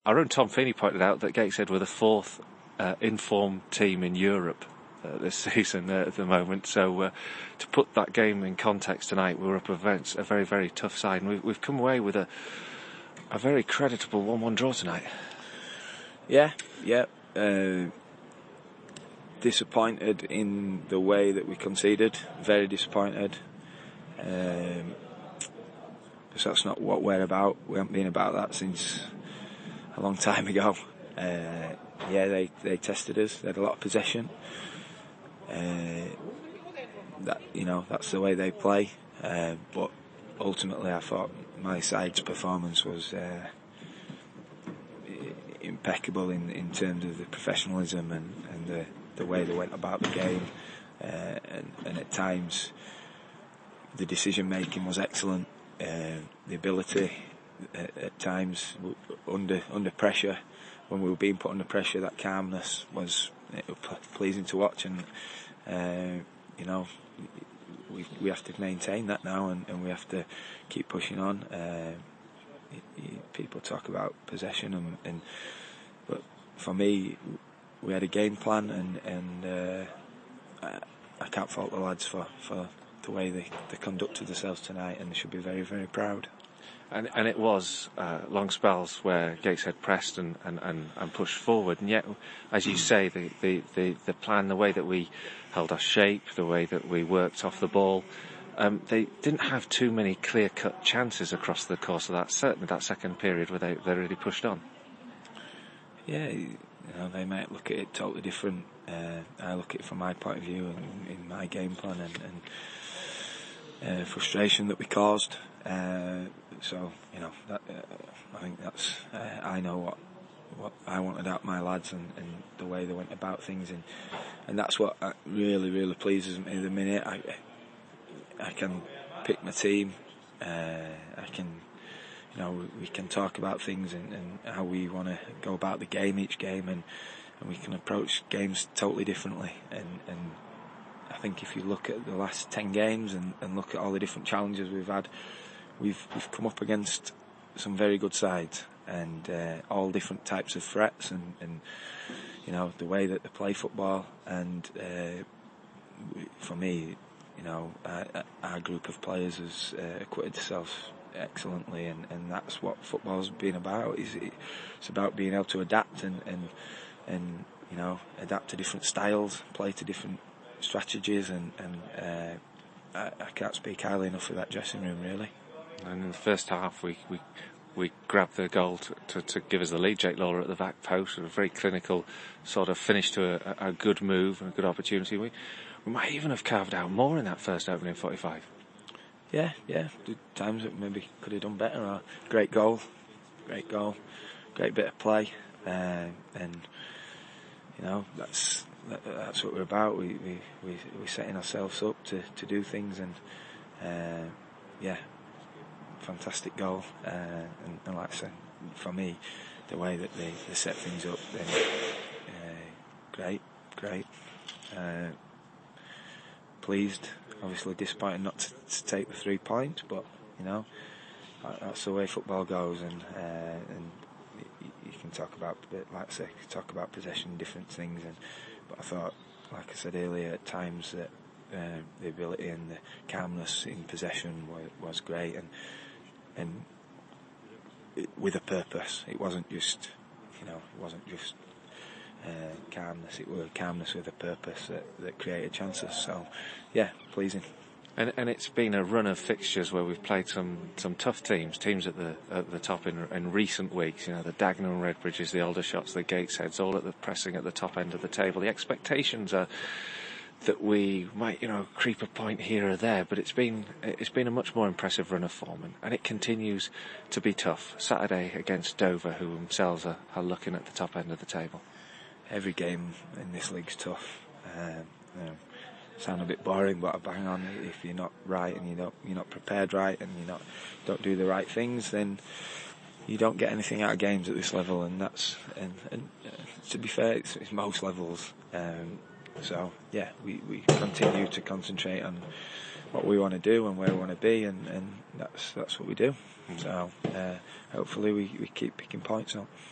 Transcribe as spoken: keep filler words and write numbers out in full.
Our own Tom Feeney pointed out that Gateshead were the fourth uh, informed team in Europe uh, this season uh, at the moment. So uh, to put that game in context tonight, we were up against a very, very tough side. And we've, we've come away with a, a very creditable one one draw tonight. Yeah, yeah. Uh, disappointed in the way that we conceded. Very disappointed. Um, because that's not what we're about. We haven't been about that since a long time ago. Uh, yeah, they, they tested us. They had a lot of possession. Uh, that you know, that's the way they play. Uh, but ultimately, I thought my side's performance was uh, impeccable in, in terms of the professionalism and, and the, the way they went about the game. Uh, and, and at times, the decision making was excellent. Uh, the ability at, at times under under pressure, when we were being put under pressure, that calmness was, it was pleasing to watch. And uh, you know, we we have to maintain that now, and, and we have to keep pushing on. Uh, people talk about possession, and, and but for me, we had a game plan, and and uh, I, I can't fault the lads for for. the way they, they conducted themselves tonight, and they should be very, very proud. And, and it was uh, long spells where Gateshead pressed and, and, and, and pushed forward, and yet, as you say, the, the, the, the plan, the way that we held our shape, the way that we worked off the ball, um, they didn't have too many clear-cut chances across the course of that, certainly that second period where they, they really pushed on. Yeah, you know, they might look at it totally different. Uh, I look at it from my point of view and in my game plan, and, and Uh, frustration that we caused. Uh, so you know, that, uh, I think that's. Uh, I know what what I wanted out my lads, and, and the way they went about things, and and that's what really really pleases me. At the minute, I I can pick my team. Uh, I can, you know, we can talk about things and, and how we want to go about the game each game, and and we can approach games totally differently. And and I think if you look at the last ten games and, and look at all the different challenges we've had, we've we've come up against some very good sides, and uh, all different types of threats, and, and you know, the way that they play football. And uh, for me, you know, our, our group of players has uh, acquitted themselves excellently, and, and that's what football's been about. Is it, it's about being able to adapt and, and and you know, adapt to different styles, play to different strategies, and, and uh, I, I can't speak highly enough of that dressing room, really. And in the first half, we we, we grabbed the goal to, to, to give us the lead. Jake Lawler at the back post, a very clinical sort of finish to a, a good move and a good opportunity. We we might even have carved out more in that first opening forty-five. Yeah, yeah. The times that maybe could have done better. Or great goal, great goal, great bit of play, uh, and you know, that's. That's what we're about. We we we we're setting ourselves up to, to do things, and uh, yeah, fantastic goal. Uh, and, and like I said, for me, the way that they, they set things up, then uh, great, great. Uh, pleased, obviously disappointed not to, to take the three points, but you know, that's the way football goes, and uh, and you can talk about, like I say, talk about possession, different things, and. But I thought, like I said earlier, at times that uh, the ability and the calmness in possession was, was great, and and it, with a purpose. It wasn't just, you know, it wasn't just uh, calmness. It was calmness with a purpose that, that created chances. So, yeah, pleasing. And, and it's been a run of fixtures where we've played some, some tough teams, teams at the at the top in, in recent weeks. You know, the Dagenham Redbridges, the Aldershots, the Gatesheads, all at the pressing at the top end of the table. The expectations are that we might, you know, creep a point here or there, but it's been it's been a much more impressive run of form, and, and it continues to be tough. Saturday against Dover, who themselves are, are looking at the top end of the table. Every game in this league's tough. Um, you know, sound a bit boring, but I bang on. If you're not right and you don't, you're not prepared right, and you not don't do the right things, then you don't get anything out of games at this level. And that's and, and uh, to be fair, it's, it's most levels. Um, so yeah, we, we continue to concentrate on what we want to do and where we want to be, and, and that's that's what we do. So uh, hopefully we, we keep picking points up.